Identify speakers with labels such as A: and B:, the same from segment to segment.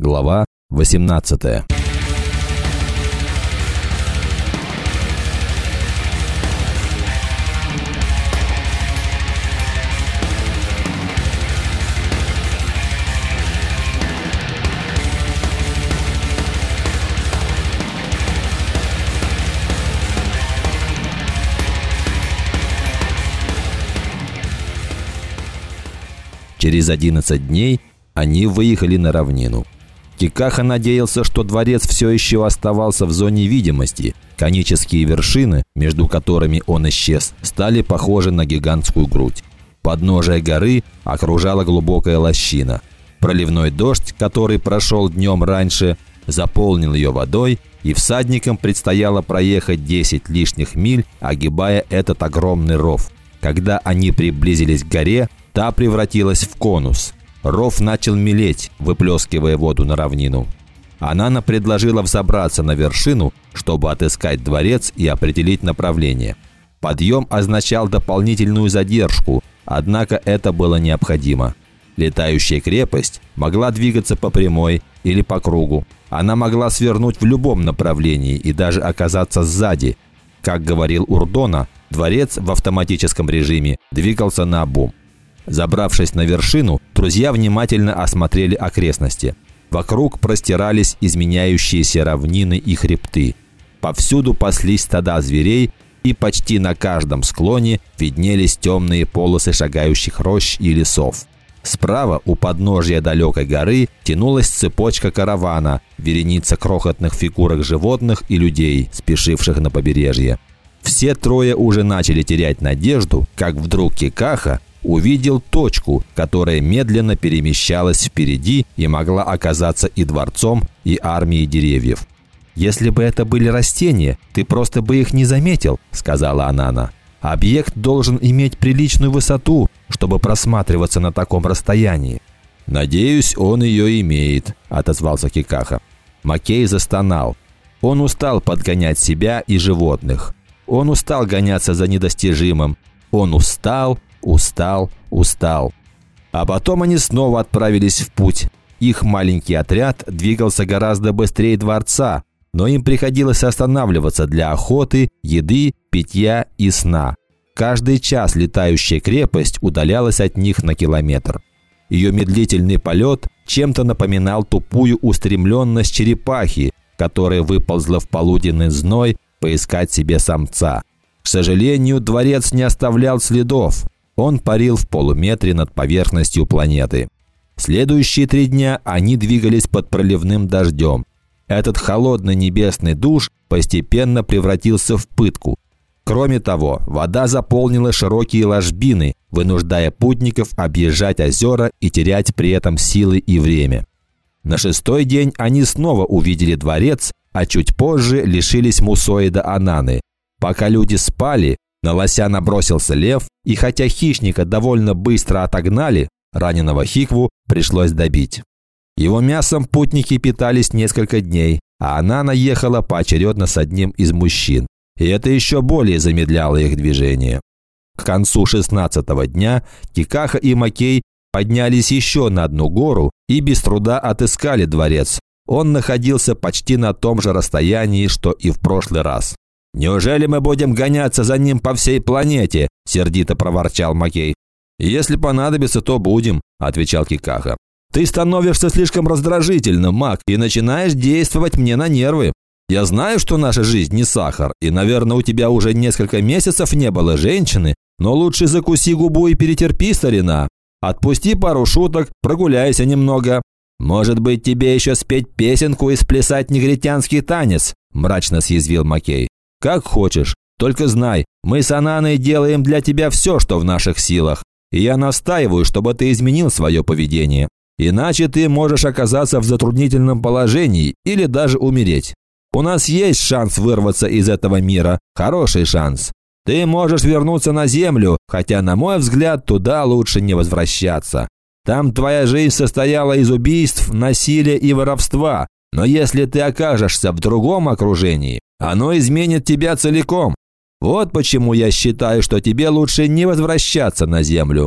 A: Глава 18. Через 11 дней они выехали на равнину. Кикаха надеялся, что дворец все еще оставался в зоне видимости. Конические вершины, между которыми он исчез, стали похожи на гигантскую грудь. Подножие горы окружала глубокая лощина. Проливной дождь, который прошел днем раньше, заполнил ее водой, и всадникам предстояло проехать 10 лишних миль, огибая этот огромный ров. Когда они приблизились к горе, та превратилась в конус. Ров начал мелеть, выплескивая воду на равнину. Анана предложила взобраться на вершину, чтобы отыскать дворец и определить направление. Подъем означал дополнительную задержку, однако это было необходимо. Летающая крепость могла двигаться по прямой или по кругу. Она могла свернуть в любом направлении и даже оказаться сзади. Как говорил Урдона, дворец в автоматическом режиме двигался наобум. Забравшись на вершину, друзья внимательно осмотрели окрестности. Вокруг простирались изменяющиеся равнины и хребты. Повсюду паслись стада зверей, и почти на каждом склоне виднелись темные полосы шагающих рощ и лесов. Справа, у подножия далекой горы, тянулась цепочка каравана, вереница крохотных фигурок животных и людей, спешивших на побережье. Все трое уже начали терять надежду, как вдруг Кикаха увидел точку, которая медленно перемещалась впереди и могла оказаться и дворцом, и армией деревьев. «Если бы это были растения, ты просто бы их не заметил», – сказала Анана. «Объект должен иметь приличную высоту, чтобы просматриваться на таком расстоянии». «Надеюсь, он ее имеет», – отозвался Кикаха. Макей застонал. Он устал подгонять себя и животных. Он устал гоняться за недостижимым. Он устал. А потом они снова отправились в путь. Их маленький отряд двигался гораздо быстрее дворца, но им приходилось останавливаться для охоты, еды, питья и сна. Каждый час летающая крепость удалялась от них на километр. Ее медлительный полет чем-то напоминал тупую устремленность черепахи, которая выползла в полуденный зной поискать себе самца. К сожалению, дворец не оставлял следов. Он парил в полуметре над поверхностью планеты. Следующие 3 дня они двигались под проливным дождем. Этот холодный небесный душ постепенно превратился в пытку. Кроме того, вода заполнила широкие ложбины, вынуждая путников объезжать озера и терять при этом силы и время. На 6-й день они снова увидели дворец, а чуть позже лишились Мусоида Ананы. Пока люди спали, на лося набросился лев, и хотя хищника довольно быстро отогнали, раненого Хикву пришлось добить. Его мясом путники питались несколько дней, а Анана ехала поочередно с одним из мужчин. И это еще более замедляло их движение. К концу 16-го дня Кикаха и Макей поднялись еще на одну гору и без труда отыскали дворец. Он находился почти на том же расстоянии, что и в прошлый раз. «Неужели мы будем гоняться за ним по всей планете?» – сердито проворчал Макей. «Если понадобится, то будем», – отвечал Кикаха. «Ты становишься слишком раздражительным, Мак, и начинаешь действовать мне на нервы. Я знаю, что наша жизнь не сахар, и, наверное, у тебя уже несколько месяцев не было женщины, но лучше закуси губу и перетерпи, старина. Отпусти пару шуток, прогуляйся немного. Может быть, тебе еще спеть песенку и сплясать негритянский танец?» – мрачно съязвил Макей. «Как хочешь, только знай, мы с Ананой делаем для тебя все, что в наших силах, и я настаиваю, чтобы ты изменил свое поведение. Иначе ты можешь оказаться в затруднительном положении или даже умереть. У нас есть шанс вырваться из этого мира, хороший шанс. Ты можешь вернуться на Землю, хотя, на мой взгляд, туда лучше не возвращаться. Там твоя жизнь состояла из убийств, насилия и воровства, но если ты окажешься в другом окружении, оно изменит тебя целиком. Вот почему я считаю, что тебе лучше не возвращаться на Землю.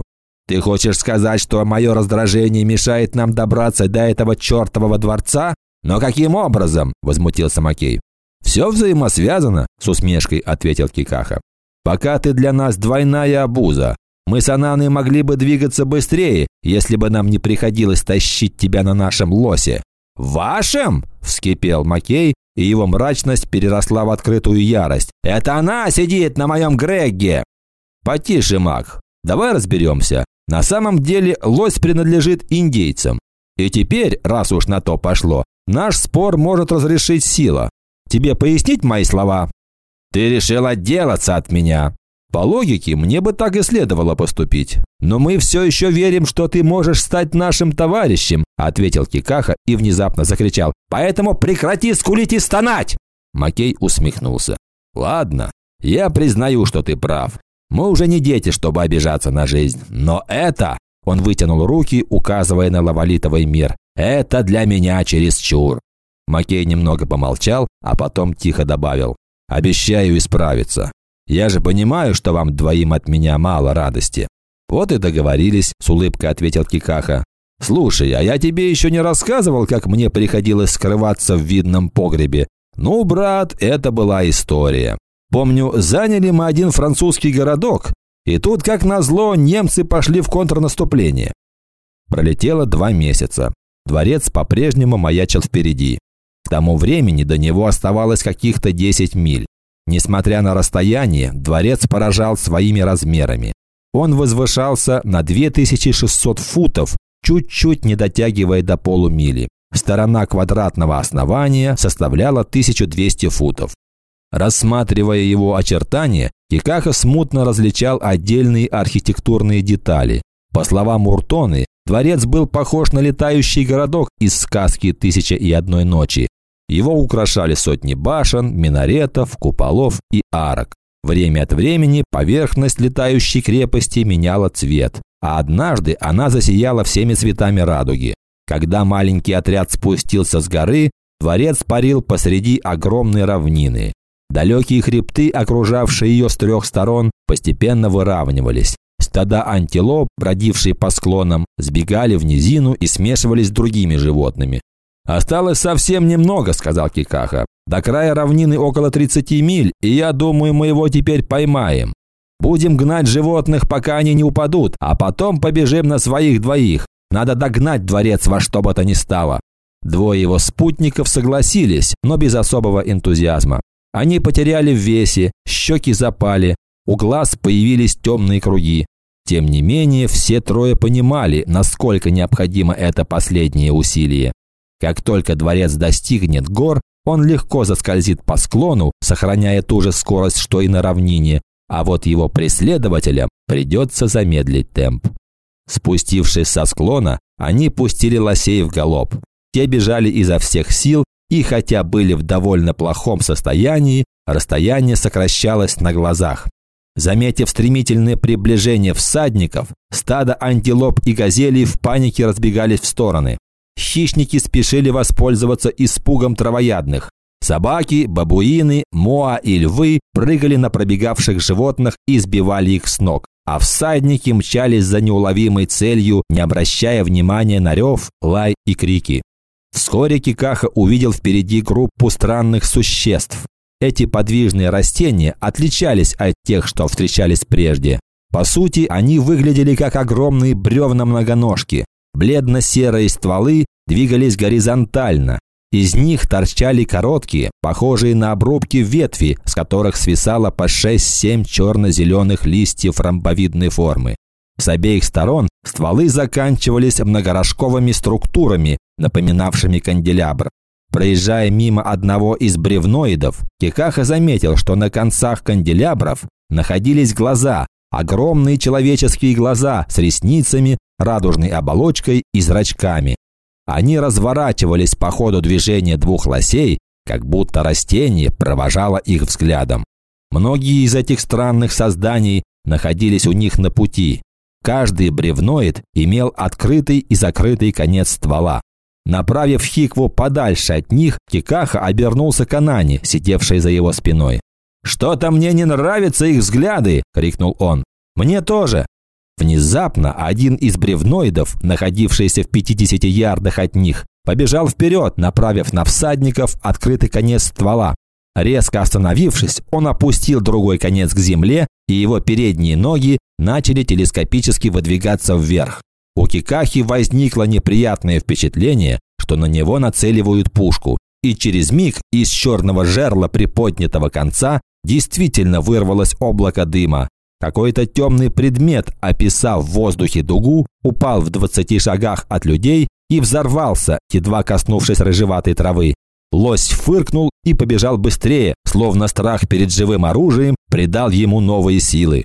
A: Ты хочешь сказать, что мое раздражение мешает нам добраться до этого чертового дворца? Но каким образом?» – возмутился Макей. «Все взаимосвязано», – с усмешкой ответил Кикаха. «Пока ты для нас двойная обуза. Мы с Ананой могли бы двигаться быстрее, если бы нам не приходилось тащить тебя на нашем лосе». «Вашем?» – вскипел Макей, и его мрачность переросла в открытую ярость. «Это она сидит на моем Грегге!» «Потише, Мак. Давай разберемся. На самом деле лось принадлежит индейцам. И теперь, раз уж на то пошло, наш спор может разрешить сила. Тебе пояснить мои слова?» «Ты решил отделаться от меня». «По логике, мне бы так и следовало поступить. Но мы все еще верим, что ты можешь стать нашим товарищем», ответил Кикаха и внезапно закричал: «Поэтому прекрати скулить и стонать!» Макей усмехнулся. «Ладно, я признаю, что ты прав. Мы уже не дети, чтобы обижаться на жизнь. Но это...» Он вытянул руки, указывая на лавалитовый мир. «Это для меня чересчур». Макей немного помолчал, а потом тихо добавил: «Обещаю исправиться. Я же понимаю, что вам двоим от меня мало радости». «Вот и договорились», – с улыбкой ответил Кикаха. «Слушай, а я тебе еще не рассказывал, как мне приходилось скрываться в винном погребе? Ну, брат, это была история. Помню, заняли мы один французский городок, и тут, как назло, немцы пошли в контрнаступление». Пролетело 2 месяца. Дворец по-прежнему маячил впереди. К тому времени до него оставалось каких-то 10 миль. Несмотря на расстояние, дворец поражал своими размерами. Он возвышался на 2600 футов, чуть-чуть не дотягивая до полумили. Сторона квадратного основания составляла 1200 футов. Рассматривая его очертания, Кикаха смутно различал отдельные архитектурные детали. По словам Муртоны, дворец был похож на летающий городок из сказки «Тысяча и одной ночи». Его украшали сотни башен, минаретов, куполов и арок. Время от времени поверхность летающей крепости меняла цвет, а однажды она засияла всеми цветами радуги. Когда маленький отряд спустился с горы, дворец парил посреди огромной равнины. Далекие хребты, окружавшие ее с 3 сторон, постепенно выравнивались. Стада антилоп, бродившие по склонам, сбегали в низину и смешивались с другими животными. «Осталось совсем немного», – сказал Кикаха. «До края равнины около 30 миль, и я думаю, мы его теперь поймаем. Будем гнать животных, пока они не упадут, а потом побежим на своих двоих. Надо догнать дворец во что бы то ни стало». 2 его спутников согласились, но без особого энтузиазма. Они потеряли в весе, щеки запали, у глаз появились темные круги. Тем не менее, все 3 понимали, насколько необходимо это последнее усилие. Как только дворец достигнет гор, он легко заскользит по склону, сохраняя ту же скорость, что и на равнине, а вот его преследователям придется замедлить темп. Спустившись со склона, они пустили лосей в галоп. Те бежали изо всех сил, и хотя были в довольно плохом состоянии, расстояние сокращалось на глазах. Заметив стремительное приближение всадников, стадо антилоп и газелей в панике разбегались в стороны. Хищники спешили воспользоваться испугом травоядных. Собаки, бабуины, моа и львы прыгали на пробегавших животных и сбивали их с ног, а всадники мчались за неуловимой целью, не обращая внимания на рев, лай и крики. Вскоре Кикаха увидел впереди группу странных существ. Эти подвижные растения отличались от тех, что встречались прежде. По сути, они выглядели как огромные бревна-многоножки. Бледно-серые стволы двигались горизонтально. Из них торчали короткие, похожие на обрубки ветви, с которых свисало по 6-7 черно-зеленых листьев ромбовидной формы. С обеих сторон стволы заканчивались многорожковыми структурами, напоминавшими канделябр. Проезжая мимо одного из бревноидов, Кикаха заметил, что на концах канделябров находились глаза, огромные человеческие глаза с ресницами, радужной оболочкой и зрачками. Они разворачивались по ходу движения 2 лосей, как будто растение провожало их взглядом. Многие из этих странных созданий находились у них на пути. Каждый бревноид имел открытый и закрытый конец ствола. Направив Хикву подальше от них, Кикаха обернулся к Анане, сидевшей за его спиной. «Что-то мне не нравятся их взгляды!» – крикнул он. «Мне тоже!» Внезапно один из бревноидов, находившийся в 50 ярдах от них, побежал вперед, направив на всадников открытый конец ствола. Резко остановившись, он опустил другой конец к земле, и его передние ноги начали телескопически выдвигаться вверх. У Кикахи возникло неприятное впечатление, что на него нацеливают пушку, и через миг из черного жерла приподнятого конца действительно вырвалось облако дыма. Какой-то темный предмет, описав в воздухе дугу, упал в 20 шагах от людей и взорвался, едва коснувшись рыжеватой травы. Лось фыркнул и побежал быстрее, словно страх перед живым оружием придал ему новые силы.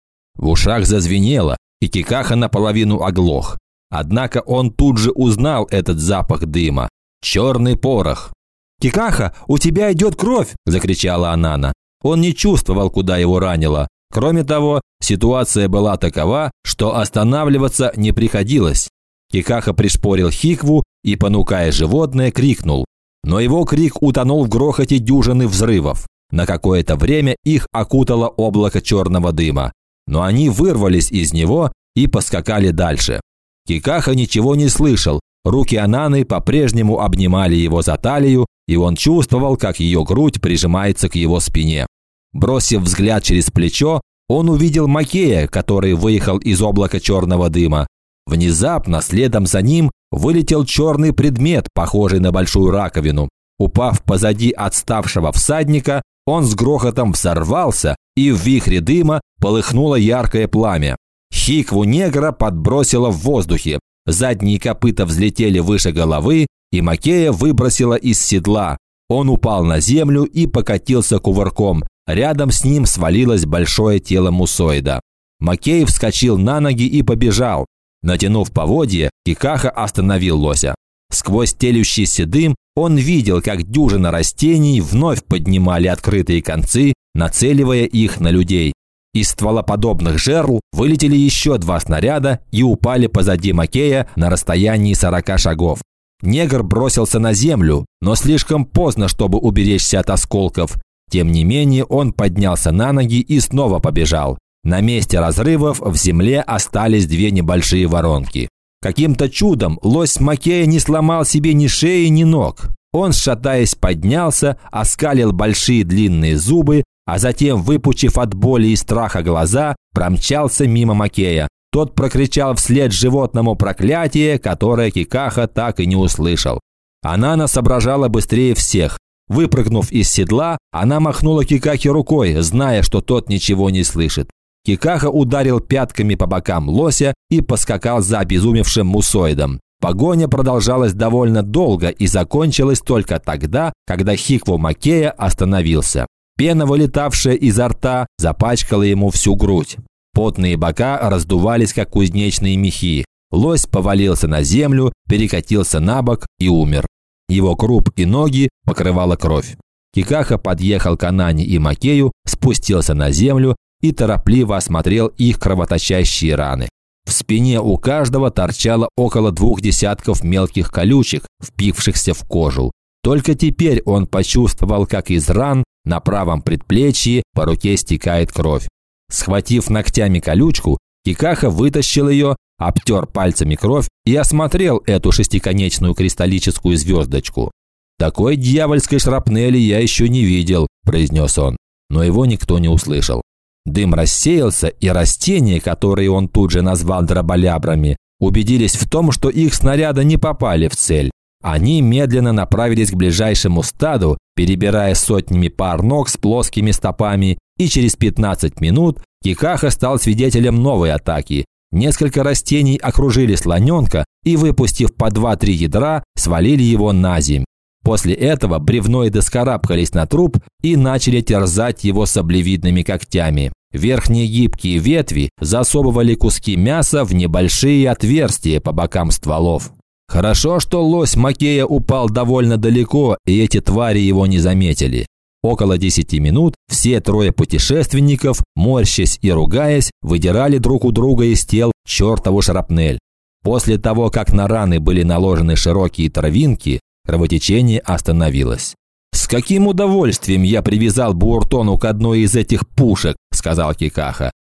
A: В ушах зазвенело, и Кикаха наполовину оглох. Однако он тут же узнал этот запах дыма. Черный порох. «Кикаха, у тебя идет кровь!» – закричала Анана. Он не чувствовал, куда его ранило. Кроме того, ситуация была такова, что останавливаться не приходилось. Кикаха пришпорил Хикву и, понукая животное, крикнул. Но его крик утонул в грохоте дюжины взрывов. На какое-то время их окутало облако черного дыма. Но они вырвались из него и поскакали дальше. Кикаха ничего не слышал. Руки Ананы по-прежнему обнимали его за талию, и он чувствовал, как ее грудь прижимается к его спине. Бросив взгляд через плечо, он увидел Макея, который выехал из облака черного дыма. Внезапно следом за ним вылетел черный предмет, похожий на большую раковину. Упав позади отставшего всадника, он с грохотом взорвался, и в вихре дыма полыхнуло яркое пламя. Хикву негра подбросило в воздухе. Задние копыта взлетели выше головы, и Макея выбросило из седла. Он упал на землю и покатился кувырком. Рядом с ним свалилось большое тело мусоида. Макей вскочил на ноги и побежал. Натянув поводья, Кикаха остановил лося. Сквозь телющийся дым он видел, как дюжина растений вновь поднимали открытые концы, нацеливая их на людей. Из стволоподобных жерл вылетели еще 2 снаряда и упали позади Макея на расстоянии 40 шагов. Негр бросился на землю, но слишком поздно, чтобы уберечься от осколков. Тем не менее, он поднялся на ноги и снова побежал. На месте разрывов в земле остались 2 небольшие воронки. Каким-то чудом лось Макея не сломал себе ни шеи, ни ног. Он, шатаясь, поднялся, оскалил большие длинные зубы, а затем, выпучив от боли и страха глаза, промчался мимо Макея. Тот прокричал вслед животному проклятие, которое Кикаха так и не услышал. Анана соображала быстрее всех. Выпрыгнув из седла, она махнула Кикахе рукой, зная, что тот ничего не слышит. Кикаха ударил пятками по бокам лося и поскакал за обезумевшим мусоидом. Погоня продолжалась довольно долго и закончилась только тогда, когда Хикву Макея остановился. Пена, вылетавшая изо рта, запачкала ему всю грудь. Потные бока раздувались, как кузнечные мехи. Лось повалился на землю, перекатился на бок и умер. Его круп и ноги покрывала кровь. Кикаха подъехал к Анане и Макею, спустился на землю и торопливо осмотрел их кровоточащие раны. В спине у каждого торчало около 2 десятков мелких колючек, впившихся в кожу. Только теперь он почувствовал, как из ран на правом предплечье по руке стекает кровь. Схватив ногтями колючку, Кикаха вытащил ее, обтер пальцами кровь и осмотрел эту шестиконечную кристаллическую звездочку. «Такой дьявольской шрапнели я еще не видел», – произнес он, но его никто не услышал. Дым рассеялся, и растения, которые он тут же назвал дроболябрами, убедились в том, что их снаряды не попали в цель. Они медленно направились к ближайшему стаду, перебирая сотнями пар ног с плоскими стопами, и через 15 минут Кикаха стал свидетелем новой атаки. Несколько растений окружили слоненка и, выпустив по 2-3 ядра, свалили его на земь. После этого бревноиды скарабкались на труп и начали терзать его саблевидными когтями. Верхние гибкие ветви засовывали куски мяса в небольшие отверстия по бокам стволов. Хорошо, что лось Макея упал довольно далеко, и эти твари его не заметили. Около 10 минут все 3 путешественников, морщась и ругаясь, выдирали друг у друга из тел чертову шрапнель. После того, как на раны были наложены широкие травинки, кровотечение остановилось. «С каким удовольствием я привязал Бууртону к одной из этих пушек», – сказал Кикаха.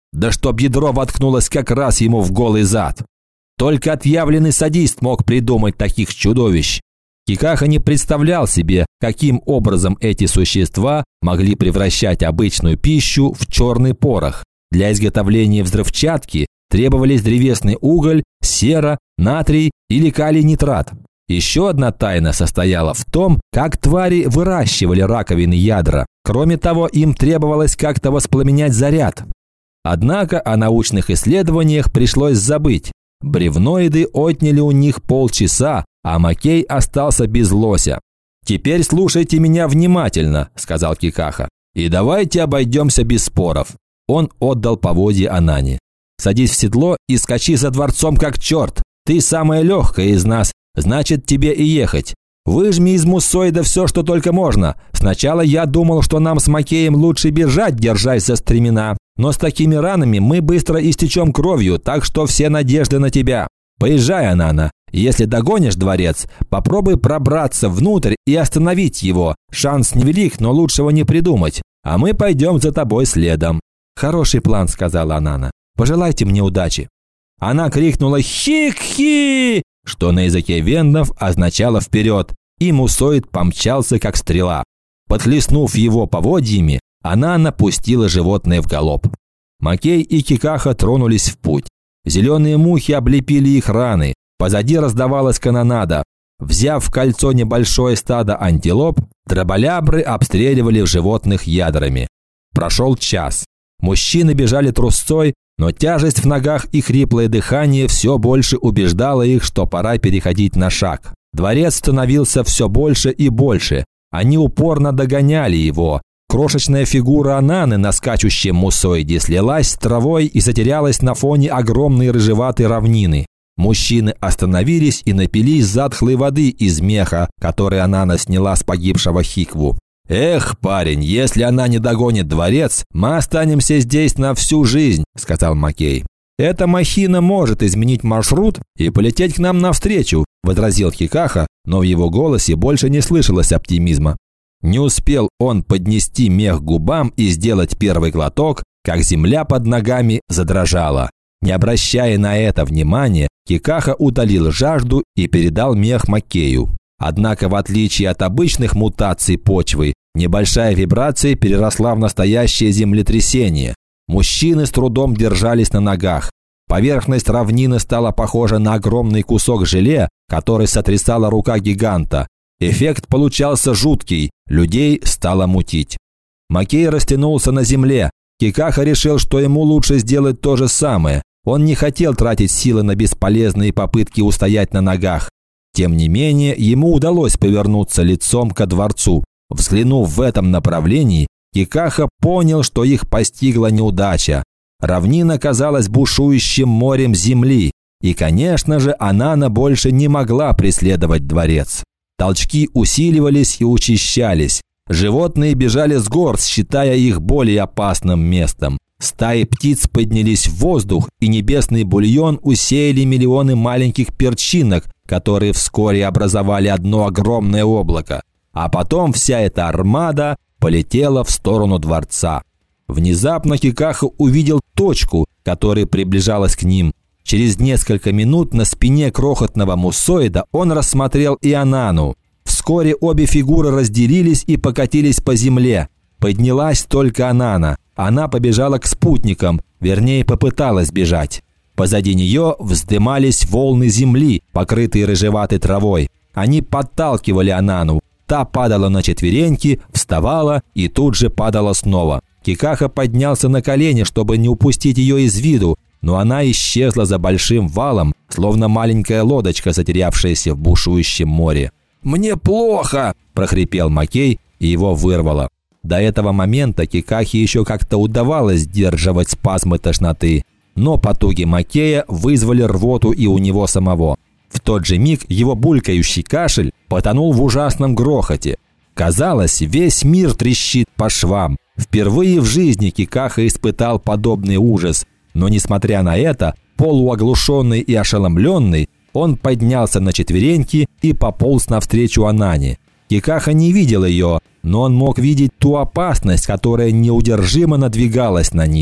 A: Да чтоб ядро воткнулось как раз ему в голый зад. Только отъявленный садист мог придумать таких чудовищ. Кикаха не представлял себе, каким образом эти существа могли превращать обычную пищу в черный порох. Для изготовления взрывчатки требовались древесный уголь, сера, натрий или калий-нитрат. Еще одна тайна состояла в том, как твари выращивали раковины ядра. Кроме того, им требовалось как-то воспламенять заряд. Однако о научных исследованиях пришлось забыть. Бревноиды отняли у них полчаса, а Макей остался без лося. «Теперь слушайте меня внимательно», – сказал Кикаха. «И давайте обойдемся без споров». Он отдал поводья Анане. «Садись в седло и скачи за дворцом как черт. Ты самая легкая из нас, значит тебе и ехать. Выжми из муссоида все, что только можно. Сначала я думал, что нам с Макеем лучше бежать, держась за стремена. Но с такими ранами мы быстро истечем кровью, так что все надежды на тебя. Поезжай, Анана. Если догонишь дворец, попробуй пробраться внутрь и остановить его. Шанс невелик, но лучшего не придумать. А мы пойдем за тобой следом». «Хороший план», – сказала Анана. «Пожелайте мне удачи». Она крикнула «Хик-хи!», что на языке вендов означало «вперед», и муссоид помчался, как стрела. Подхлестнув его поводьями, она напустила животное в галоп. Макей и Кикаха тронулись в путь. Зеленые мухи облепили их раны, позади раздавалась канонада. Взяв в кольцо небольшое стадо антилоп, дроболябры обстреливали животных ядрами. Прошел час. Мужчины бежали трусцой, но тяжесть в ногах и хриплое дыхание все больше убеждало их, что пора переходить на шаг. Дворец становился все больше и больше. Они упорно догоняли его. Крошечная фигура Ананы на скачущем муссоиде слилась с травой и затерялась на фоне огромной рыжеватой равнины. Мужчины остановились и напились затхлой воды из меха, который Анана сняла с погибшего Хикву. «Эх, парень, если она не догонит дворец, мы останемся здесь на всю жизнь», – сказал Макей. «Эта махина может изменить маршрут и полететь к нам навстречу», – возразил Кикаха, но в его голосе больше не слышалось оптимизма. Не успел он поднести мех к губам и сделать первый глоток, как земля под ногами задрожала. Не обращая на это внимания, Кикаха утолил жажду и передал мех Макею. Однако, в отличие от обычных мутаций почвы, небольшая вибрация переросла в настоящее землетрясение. Мужчины с трудом держались на ногах. Поверхность равнины стала похожа на огромный кусок желе, который сотрясала рука гиганта. Эффект получался жуткий, людей стало мутить. Макей растянулся на земле. Кикаха решил, что ему лучше сделать то же самое. Он не хотел тратить силы на бесполезные попытки устоять на ногах. Тем не менее, ему удалось повернуться лицом ко дворцу. Взглянув в этом направлении, Кикаха понял, что их постигла неудача. Равнина казалась бушующим морем земли, и, конечно же, Анана больше не могла преследовать дворец. Толчки усиливались и учащались. Животные бежали с гор, считая их более опасным местом. Стаи птиц поднялись в воздух, и небесный бульон усеяли миллионы маленьких перчинок, которые вскоре образовали одно огромное облако. А потом вся эта армада полетела в сторону дворца. Внезапно Кикаха увидел точку, которая приближалась к ним. Через несколько минут на спине крохотного муссоида он рассмотрел и Анану. Вскоре обе фигуры разделились и покатились по земле. Поднялась только Анана. Она побежала к спутникам, вернее, попыталась бежать. Позади нее вздымались волны земли, покрытые рыжеватой травой. Они подталкивали Анану. Та падала на четвереньки, вставала и тут же падала снова. Кикаха поднялся на колени, чтобы не упустить ее из виду, но она исчезла за большим валом, словно маленькая лодочка, затерявшаяся в бушующем море. «Мне плохо!» – прохрипел Макей, и его вырвало. До этого момента Кикахе еще как-то удавалось сдерживать спазмы тошноты, но потуги Макея вызвали рвоту и у него самого. В тот же миг его булькающий кашель потонул в ужасном грохоте. Казалось, весь мир трещит по швам. Впервые в жизни Кикаха испытал подобный ужас, но несмотря на это, полуоглушенный и ошеломленный, он поднялся на четвереньки и пополз навстречу Анане. Кикаха не видел ее, но он мог видеть ту опасность, которая неудержимо надвигалась на них.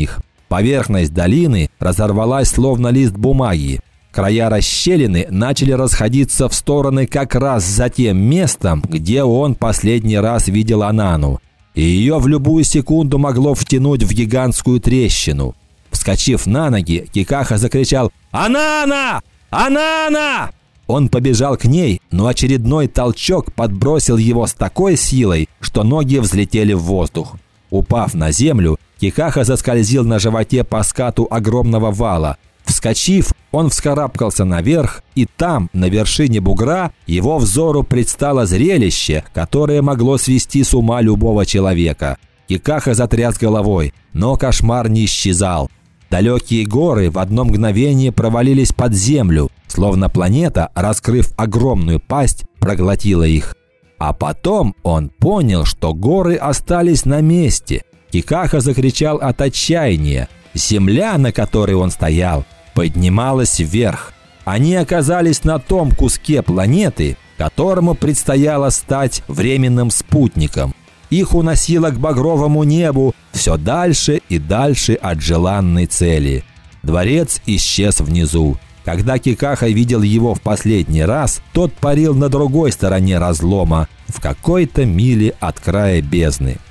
A: Поверхность долины разорвалась, словно лист бумаги. Края расщелины начали расходиться в стороны как раз за тем местом, где он последний раз видел Анану. И ее в любую секунду могло втянуть в гигантскую трещину. Вскочив на ноги, Кикаха закричал: «Анана! Анана!» Он побежал к ней, но очередной толчок подбросил его с такой силой, что ноги взлетели в воздух. Упав на землю, Кикаха заскользил на животе по скату огромного вала. Вскочив, он вскарабкался наверх, и там, на вершине бугра, его взору предстало зрелище, которое могло свести с ума любого человека. Кикаха затряс головой, но кошмар не исчезал. Далекие горы в одно мгновение провалились под землю, словно планета, раскрыв огромную пасть, проглотила их. А потом он понял, что горы остались на месте. Кикаха закричал от отчаяния. Земля, на которой он стоял, поднималась вверх. Они оказались на том куске планеты, которому предстояло стать временным спутником. Их уносило к багровому небу все дальше и дальше от желанной цели. Дворец исчез внизу. Когда Кикаха видел его в последний раз, тот парил на другой стороне разлома, в какой-то миле от края бездны.